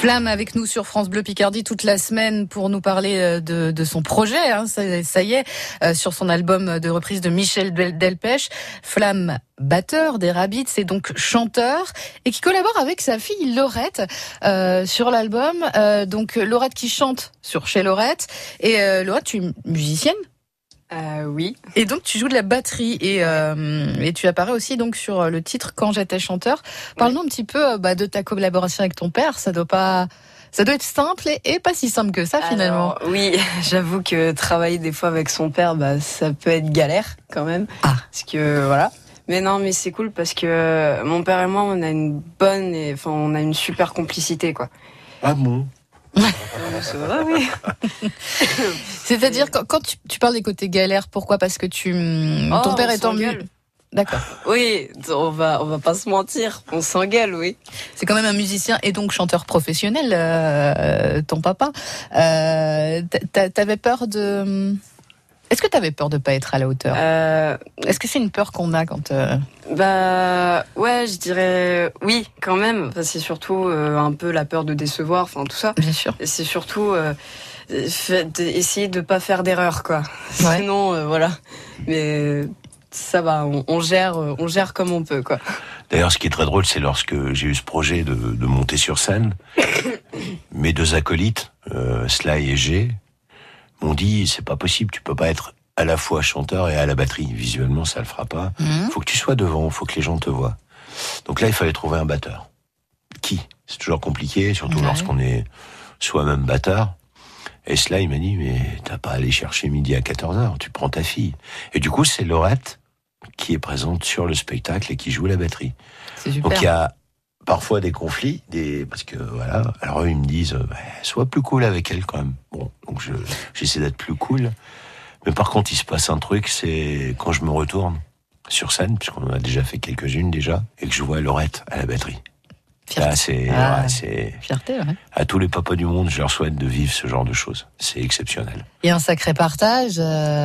Flamme avec nous sur France Bleu Picardie toute la semaine pour nous parler de son projet. Ça y est, sur son album de reprise de Michel Delpech. Flamme, batteur des Rabbits, c'est donc chanteur et qui collabore avec sa fille Laurette sur l'album. Donc Laurette qui chante chez Laurette. Et Laurette, tu es musicienne ? Oui. Et donc tu joues de la batterie et tu apparais aussi donc sur le titre Quand j'étais chanteur. Parle-nous un petit peu de ta collaboration avec ton père. Ça doit être simple et pas si simple que ça finalement. Alors, oui, j'avoue que travailler des fois avec son père, ça peut être galère quand même. Parce que voilà. Mais non, mais c'est cool parce que mon père et moi, on a une super complicité, quoi. Ah bon? C'est vrai, oui. C'est-à-dire quand tu parles des côtés galères, pourquoi? Parce que ton père est en D'accord. Oui, on va pas se mentir, on s'engueule, oui. C'est quand même un musicien et donc chanteur professionnel, ton papa. T'avais peur de... Est-ce que t'avais peur de pas être à la hauteur? Est-ce que c'est une peur qu'on a quand... Ouais, je dirais oui, quand même. Enfin, c'est surtout un peu la peur de décevoir, enfin tout ça. Bien sûr. Et c'est surtout essayer de pas faire d'erreur, quoi. Ouais. Sinon, voilà. Mais ça va, on gère comme on peut, quoi. D'ailleurs, ce qui est très drôle, c'est lorsque j'ai eu ce projet de monter sur scène, mes deux acolytes, Sly et G, m'ont dit, c'est pas possible, tu peux pas être à la fois chanteur et à la batterie. Visuellement, ça le fera pas. Faut que tu sois devant, faut que les gens te voient. Donc là, il fallait trouver un batteur. Qui? C'est toujours compliqué, surtout lorsqu'on est soi-même batteur. Et cela, il m'a dit, mais t'as pas à aller chercher midi à 14h, tu prends ta fille. Et du coup, c'est Laurette qui est présente sur le spectacle et qui joue la batterie. C'est super. Donc il y a parfois des conflits, parce que voilà, alors eux ils me disent, sois plus cool avec elle quand même. Bon, donc j'essaie d'être plus cool. Mais par contre, il se passe un truc, c'est quand je me retourne sur scène, puisqu'on en a déjà fait quelques-unes déjà, et que je vois Laurette à la batterie. Fierté. Là, c'est Fierté, ouais. À tous les papas du monde, je leur souhaite de vivre ce genre de choses. C'est exceptionnel. Et un sacré partage,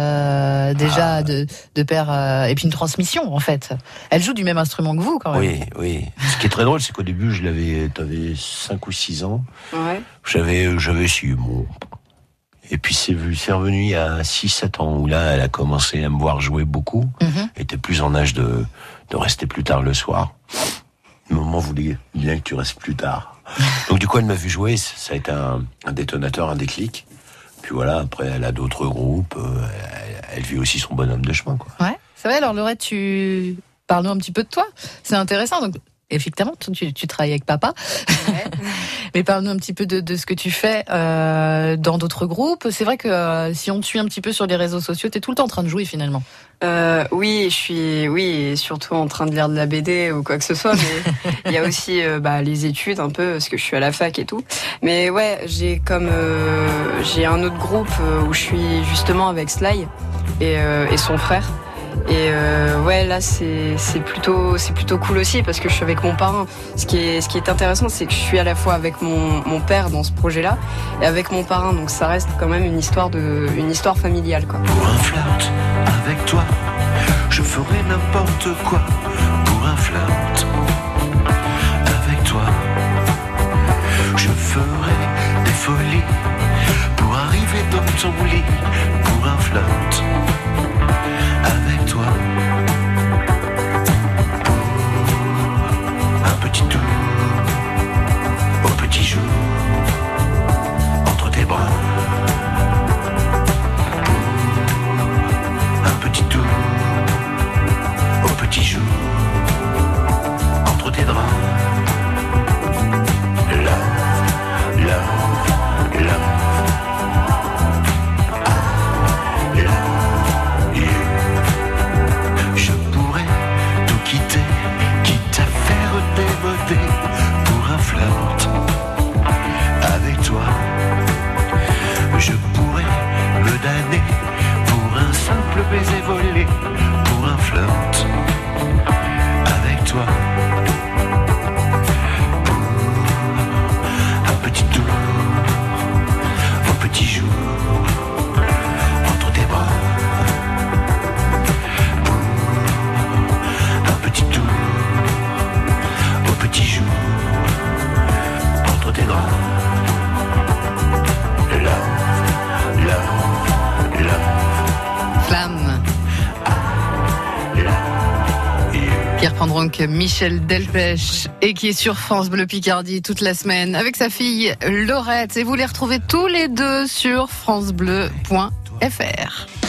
déjà de père, et puis une transmission en fait. Elle joue du même instrument que vous quand même. Oui. Ce qui est très drôle, c'est qu'au début, t'avais 5 ou 6 ans. Ouais. J'avais 6 mots. Et puis c'est revenu il y a 6-7 ans où là, elle a commencé à me voir jouer beaucoup. Elle était plus en âge de rester plus tard le soir. Maman voulait bien que tu restes plus tard. Donc du coup, elle m'a vu jouer, ça a été un détonateur, un déclic. Puis voilà, après, elle a d'autres groupes, elle vit aussi son bonhomme de chemin, quoi. Ouais, c'est vrai. Alors Laurette, parle-nous un petit peu de toi. C'est intéressant. Donc effectivement, tu travailles avec papa. Ouais. Mais parle-nous un petit peu de ce que tu fais dans d'autres groupes. C'est vrai que si on te suit un petit peu sur les réseaux sociaux, t'es tout le temps en train de jouer finalement. Oui, je suis surtout en train de lire de la BD ou quoi que ce soit, mais il y a aussi les études un peu, parce que je suis à la fac et tout. Mais ouais, j'ai un autre groupe où je suis justement avec Sly et son frère. Et ouais, là c'est plutôt cool aussi parce que je suis avec mon parrain. Ce qui est intéressant, c'est que je suis à la fois avec mon père dans ce projet-là et avec mon parrain, donc ça reste quand même une histoire familiale, quoi. Pour un flirt avec toi, je ferai n'importe quoi. Pour un flirt avec toi, je ferai des folies pour arriver dans ton lit. Pour un flirt avec toi, pour un petit tour au petit jour entre tes bras, pour un petit tour au petit jour Qui reprend donc Michel Delpech et qui est sur France Bleu Picardie toute la semaine avec sa fille Laurette. Et vous les retrouvez tous les deux sur francebleu.fr.